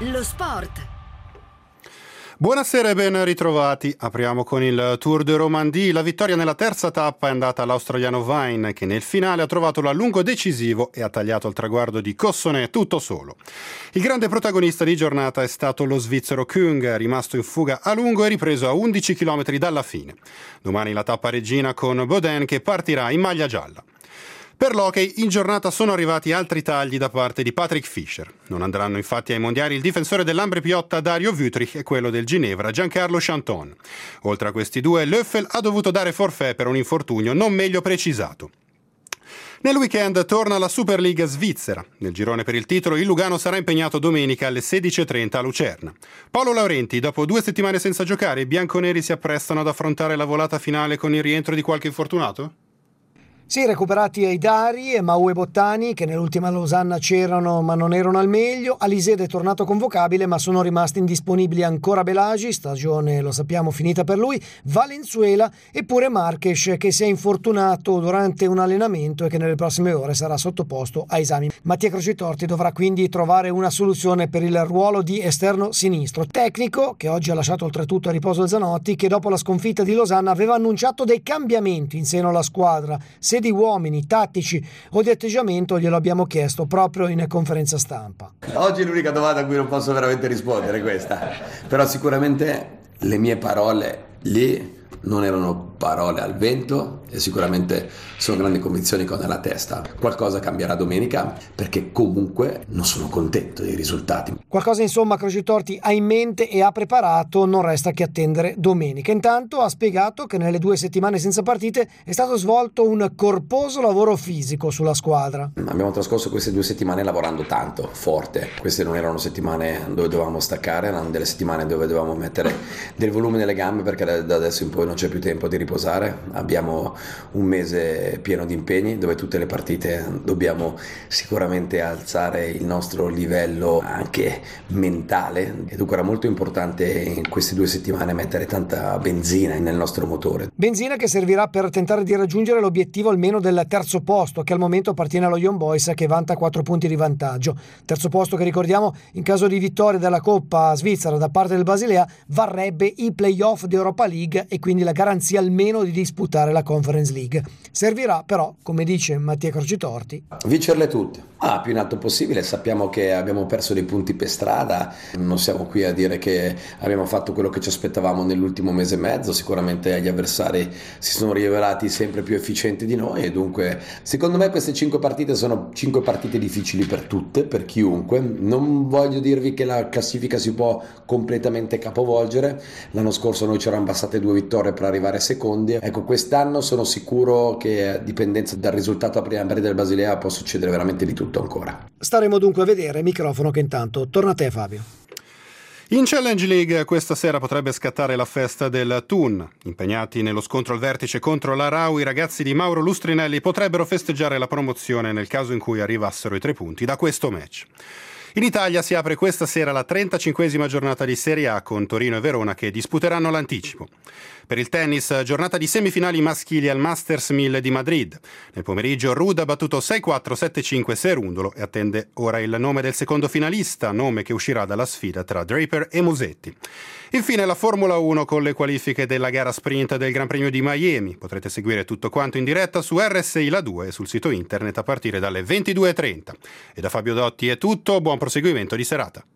Lo sport. Buonasera e ben ritrovati. Apriamo con il Tour de Romandie. La vittoria nella terza tappa è andata all'australiano Vine, che nel finale ha trovato l'allungo decisivo e ha tagliato il traguardo di Cossonay tutto solo. Il grande protagonista di giornata è stato lo svizzero Kung, rimasto in fuga a lungo e ripreso a 11 km dalla fine. Domani la tappa regina con Boden, che partirà in maglia gialla. Per l'hockey in giornata sono arrivati altri tagli da parte di Patrick Fischer. Non andranno infatti ai mondiali il difensore dell'Ambre Piotta Dario Wüthrich e quello del Ginevra Giancarlo Chanton. Oltre a questi due, Löffel ha dovuto dare forfait per un infortunio non meglio precisato. Nel weekend torna la Super League svizzera. Nel girone per il titolo il Lugano sarà impegnato domenica alle 16:30 a Lucerna. Paolo Laurenti, dopo 2 settimane senza giocare, i bianconeri si apprestano ad affrontare la volata finale con il rientro di qualche infortunato? Sì, recuperati Eidari e Mau e Bottani, che nell'ultima Losanna c'erano ma non erano al meglio. Alisede è tornato convocabile, ma sono rimasti indisponibili ancora Belagi, stagione lo sappiamo finita per lui, Valenzuela e pure Marques, che si è infortunato durante un allenamento e che nelle prossime ore sarà sottoposto a esami. Mattia Crocitorti dovrà quindi trovare una soluzione per il ruolo di esterno sinistro. Tecnico, che oggi ha lasciato oltretutto a riposo il Zanotti, che dopo la sconfitta di Losanna aveva annunciato dei cambiamenti in seno alla squadra. Se di uomini, tattici o di atteggiamento glielo abbiamo chiesto proprio in conferenza stampa. Oggi è l'unica domanda a cui non posso veramente rispondere questa, però sicuramente le mie parole lì non erano parole al vento e sicuramente sono grandi convinzioni che ho nella testa. Qualcosa cambierà domenica perché comunque non sono contento dei risultati. Qualcosa insomma Crocitorti ha in mente e ha preparato, non resta che attendere domenica. Intanto ha spiegato che nelle 2 settimane senza partite è stato svolto un corposo lavoro fisico sulla squadra. Abbiamo trascorso queste 2 settimane lavorando tanto, forte. Queste non erano settimane dove dovevamo staccare, erano delle settimane dove dovevamo mettere del volume nelle gambe perché da adesso in poi non c'è più tempo di riposare. Abbiamo un mese pieno di impegni dove tutte le partite dobbiamo sicuramente alzare il nostro livello anche mentale e dunque era molto importante in queste 2 settimane mettere tanta benzina nel nostro motore. Benzina che servirà per tentare di raggiungere l'obiettivo almeno del terzo posto che al momento appartiene allo Young Boys che vanta 4 punti di vantaggio. Terzo posto che ricordiamo in caso di vittoria della Coppa Svizzera da parte del Basilea varrebbe i playoff di Europa League e quindi la garanzia almeno di disputare la Conference League. Servirà però, come dice Mattia Crocitorti, vincerle tutte, più in alto possibile. Sappiamo che abbiamo perso dei punti per strada, non siamo qui a dire che abbiamo fatto quello che ci aspettavamo nell'ultimo mese e mezzo. Sicuramente gli avversari si sono rivelati sempre più efficienti di noi e dunque secondo me queste 5 partite sono 5 partite difficili per tutte, per chiunque. Non voglio dirvi che la classifica si può completamente capovolgere. L'anno scorso noi ci eravamo bastate 2 vittorie per arrivare secondi. Ecco, quest'anno sono sicuro che a dipendenza dal risultato a prima del Basilea può succedere veramente di tutto ancora. Staremo dunque a vedere. Microfono che intanto torna a te, Fabio. In Challenge League questa sera potrebbe scattare la festa del Thun. Impegnati nello scontro al vertice contro l'Arau, i ragazzi di Mauro Lustrinelli potrebbero festeggiare la promozione nel caso in cui arrivassero i 3 punti da questo match. In Italia si apre questa sera la 35esima giornata di Serie A con Torino e Verona che disputeranno l'anticipo. Per il tennis, giornata di semifinali maschili al Masters 1000 di Madrid. Nel pomeriggio Ruud ha battuto 6-4, 7-5, Serundolo e attende ora il nome del secondo finalista, nome che uscirà dalla sfida tra Draper e Musetti. Infine la Formula 1 con le qualifiche della gara sprint del Gran Premio di Miami. Potrete seguire tutto quanto in diretta su RSI La 2 e sul sito internet a partire dalle 22:30. E da Fabio Dotti è tutto, buon proseguimento di serata.